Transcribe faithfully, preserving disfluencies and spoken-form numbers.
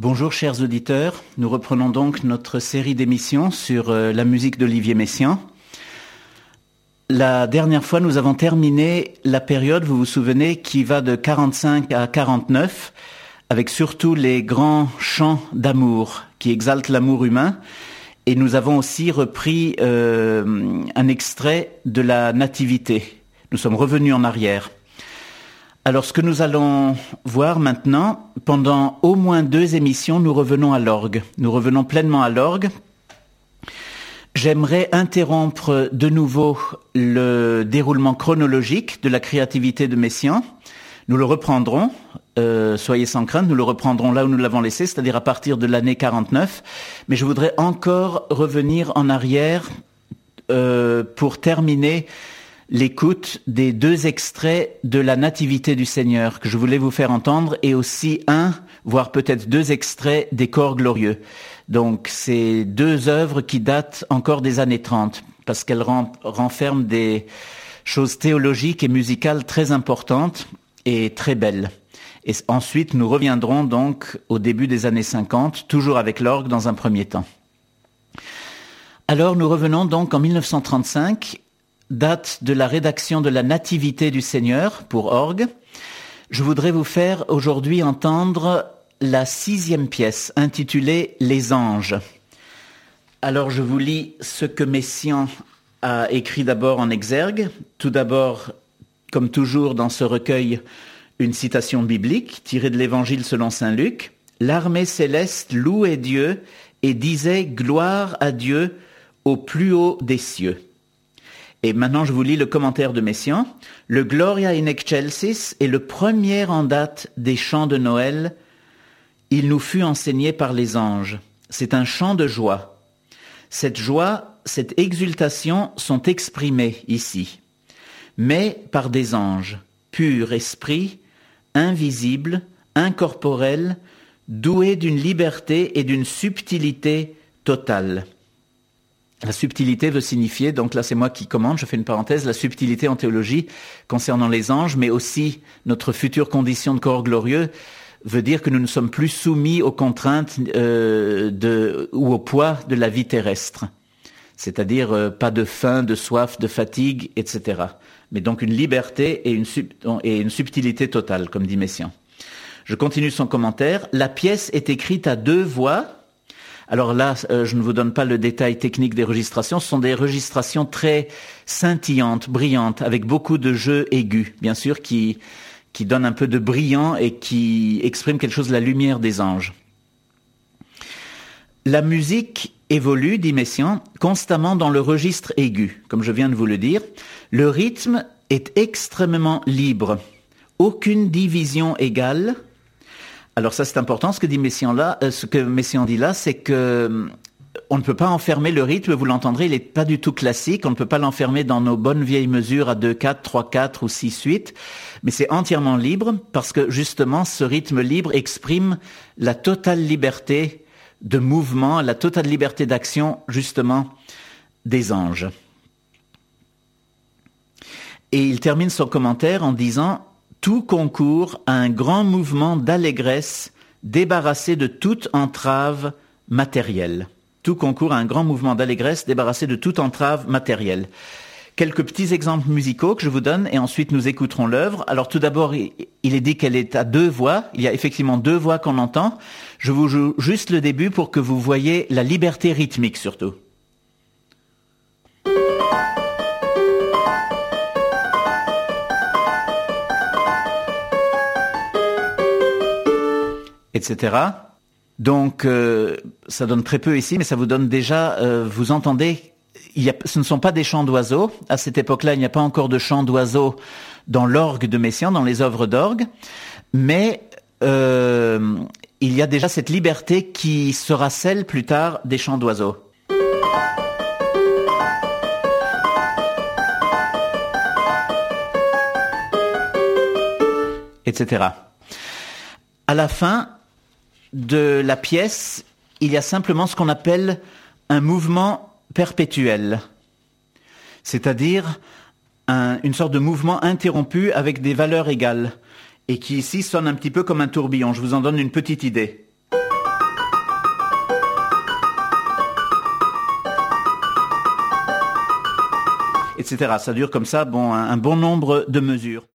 Bonjour chers auditeurs, nous reprenons donc notre série d'émissions sur euh, la musique d'Olivier Messiaen. La dernière fois, nous avons terminé la période, vous vous souvenez, qui va de quarante-cinq à quarante-neuf, avec surtout les grands chants d'amour qui exaltent l'amour humain. Et nous avons aussi repris euh, un extrait de la Nativité. Nous sommes revenus en arrière. Alors, ce que nous allons voir maintenant, pendant au moins deux émissions, nous revenons à l'orgue. Nous revenons pleinement à l'orgue. J'aimerais interrompre de nouveau le déroulement chronologique de la créativité de Messiaen. Nous le reprendrons, euh, soyez sans crainte, nous le reprendrons là où nous l'avons laissé, c'est-à-dire à partir de l'année quarante-neuf. Mais je voudrais encore revenir en arrière euh, pour terminer l'écoute des deux extraits de la Nativité du Seigneur que je voulais vous faire entendre, et aussi un, voire peut-être deux extraits des Chors glorieux. Donc, c'est deux œuvres qui datent encore des années trente, parce qu'elles ren- renferment des choses théologiques et musicales très importantes et très belles. Et ensuite, nous reviendrons donc au début des années cinquante, toujours avec l'orgue dans un premier temps. Alors, nous revenons donc en mille neuf cent trente-cinq, date de la rédaction de la Nativité du Seigneur pour orgue. Je voudrais vous faire aujourd'hui entendre la sixième pièce intitulée « Les anges ». Alors je vous lis ce que Messiaen a écrit d'abord en exergue. Tout d'abord, comme toujours dans ce recueil, une citation biblique tirée de l'Évangile selon saint Luc. « L'armée céleste louait Dieu et disait « Gloire à Dieu au plus haut des cieux ». Et maintenant, je vous lis le commentaire de Messiaen. « Le Gloria in excelsis est le premier en date des chants de Noël. Il nous fut enseigné par les anges. C'est un chant de joie. Cette joie, cette exultation sont exprimées ici, mais par des anges, purs esprits, invisibles, incorporels, doués d'une liberté et d'une subtilité totale. » La subtilité veut signifier, donc là c'est moi qui commande, je fais une parenthèse, la subtilité en théologie concernant les anges, mais aussi notre future condition de corps glorieux, veut dire que nous ne sommes plus soumis aux contraintes euh, de, ou au poids de la vie terrestre. C'est-à-dire euh, pas de faim, de soif, de fatigue, et cetera. Mais donc une liberté et une, sub, et une subtilité totale, comme dit Messiaen. Je continue son commentaire. La pièce est écrite à deux voix. Alors là, euh, je ne vous donne pas le détail technique des registrations. Ce sont des registrations très scintillantes, brillantes, avec beaucoup de jeux aigus, bien sûr, qui, qui donnent un peu de brillant et qui expriment quelque chose de la lumière des anges. La musique évolue, dit Messiaen, constamment dans le registre aigu, comme je viens de vous le dire. Le rythme est extrêmement libre. Aucune division égale. Alors ça c'est important, ce que dit Messiaen là, euh, ce que Messiaen dit là, c'est que euh, on ne peut pas enfermer le rythme, vous l'entendrez, il n'est pas du tout classique, on ne peut pas l'enfermer dans nos bonnes vieilles mesures à deux quatre, trois quatre ou six huit, mais c'est entièrement libre parce que justement ce rythme libre exprime la totale liberté de mouvement, la totale liberté d'action justement des anges. Et il termine son commentaire en disant: tout concourt à un grand mouvement d'allégresse débarrassé de toute entrave matérielle. Tout concourt à un grand mouvement d'allégresse débarrassé de toute entrave matérielle. Quelques petits exemples musicaux que je vous donne et ensuite nous écouterons l'œuvre. Alors tout d'abord, il est dit qu'elle est à deux voix. Il y a effectivement deux voix qu'on entend. Je vous joue juste le début pour que vous voyez la liberté rythmique surtout. Etc. Donc, euh, ça donne très peu ici, mais ça vous donne déjà, euh, vous entendez, il y a, ce ne sont pas des chants d'oiseaux. À cette époque-là, il n'y a pas encore de chants d'oiseaux dans l'orgue de Messiaen, dans les œuvres d'orgue, mais euh, il y a déjà cette liberté qui sera celle plus tard des chants d'oiseaux. Etc. À la fin de la pièce, il y a simplement ce qu'on appelle un mouvement perpétuel, c'est-à-dire un, une sorte de mouvement interrompu avec des valeurs égales, et qui ici sonne un petit peu comme un tourbillon. Je vous en donne une petite idée. et cetera. Ça dure comme ça, bon, un, un bon nombre de mesures.